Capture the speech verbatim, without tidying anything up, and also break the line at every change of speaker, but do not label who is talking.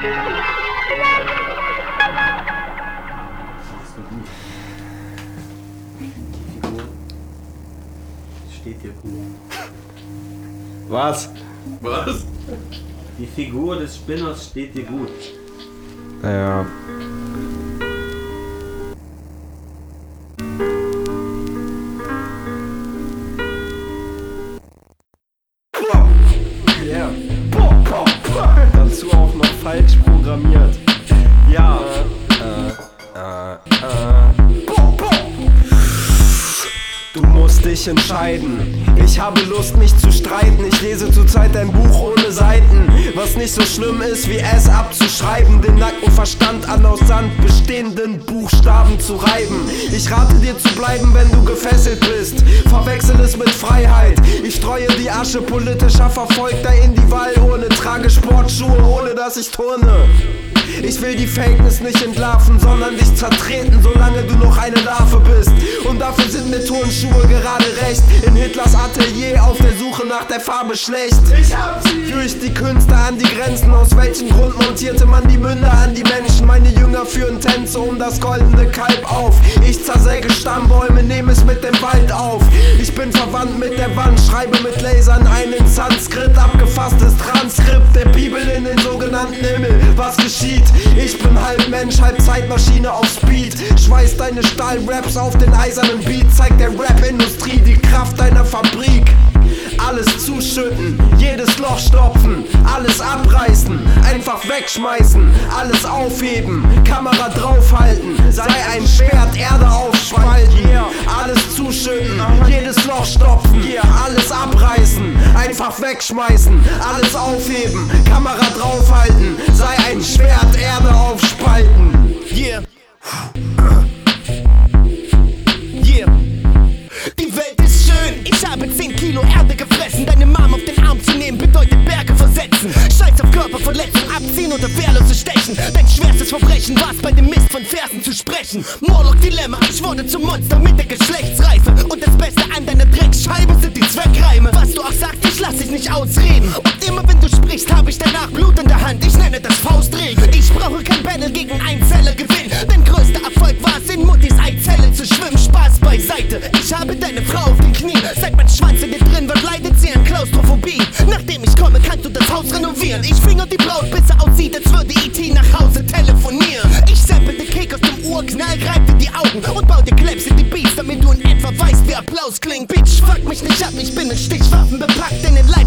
Steht dir gut.
Was?
Was? Die Figur des Spinners steht dir gut.
Ja. Yeah. Dazu auch noch falsch programmiert. Ja. Äh, äh, äh. Du musst dich entscheiden. Ich habe Lust, mich zu streiten. Ich lese zurzeit ein Buch ohne Seiten. Was nicht so schlimm ist, wie es abzuschreiben. Den nackten Verstand an aus Sand bestehenden Buchstaben zu reiben. Ich rate dir zu bleiben, wenn du gefesselt bist. Verwechsel es mit Freiheit. Ich streue die Asche politischer Verfolgter in die Wallurne. Trage Sportschuhe, ohne dass ich turne. Ich will die Fakeness nicht entlarven, sondern dich zertreten, solange du noch eine Larve bist. Und dafür sind mir Turnschuhe gerade recht. In Hitlers Atelier auf der Suche nach der Farbe schlecht. Ich hab sie! Durch die Künste an die Grenzen. Aus welchem Grund montierte man die Münder an die Menschen? Meine Jünger führen Tänze um das goldene Kalb auf. Ich zersäge Stammbäume, nehme es mit dem Wald auf. Ich bin verwandt mit der Wand, schreibe mit Lasern ein in Sanskrit abgefasstes Transkript der Bibel in den sogenannten Himmel. Was geschieht? Ich bin halb Mensch, halb Zeitmaschine auf Speed. Schweiß deine Stahlraps auf den eisernen Beat. Zeig der Rap-Industrie die Kraft deiner Fabrik. Alles zuschütten, jedes Loch stopfen, alles abreißen, einfach wegschmeißen, alles aufheben, Kamera draufhalten, sei ein Schwert, Erde aufspalten, alles zuschütten, jedes Loch stopfen, alles abreißen, einfach wegschmeißen, alles aufheben, Kamera draufhalten, sei ein Schwert, Erde aufspalten. Yeah. Yeah. Die Welt ist schön, ich habe zehn Kilo Erde gefressen. Deine Mom auf den Arm zu nehmen bedeutet Berge versetzen. Scheiß auf Körperverletzung, abziehen oder wehrlose stechen. Dein schwerstes Verbrechen war's, bei dem Mist von Versen zu sprechen. Morlock-Dilemma, ich wurde zum Monster mit der Geschlechtsreife. Und das Beste an deiner Drecksscheibe sind die Zweckreime. Was du auch sagst, ich lass dich nicht ausreden. Und immer wenn du sprichst, habe ich danach Blut in der Hand. Ich nenne das Faustregel. Ich brauche kein Battle gegen Einzeller-Gewinn. Dein größter Erfolg war es, in Muttis Eizelle zu schwimmen. Spaß beiseite, ich habe deine Frau auf den Knien. Seit mein Schwanz in dir drin wird, leidet sie an Klaustrophobie. Nachdem ich komme, kannst du das Haus renovieren. Ich finger die Braut, bis er aussieht, als würde E T nach Hause telefonieren. Ich sample den Kick aus dem Urknall, greif dir die Augen und bau dir Claps in die Beats, damit du in etwa weißt, wie Applaus klingt. Bitch, fuck mich nicht ab, ich bin in Stichwaffen bepackt, denn in Leib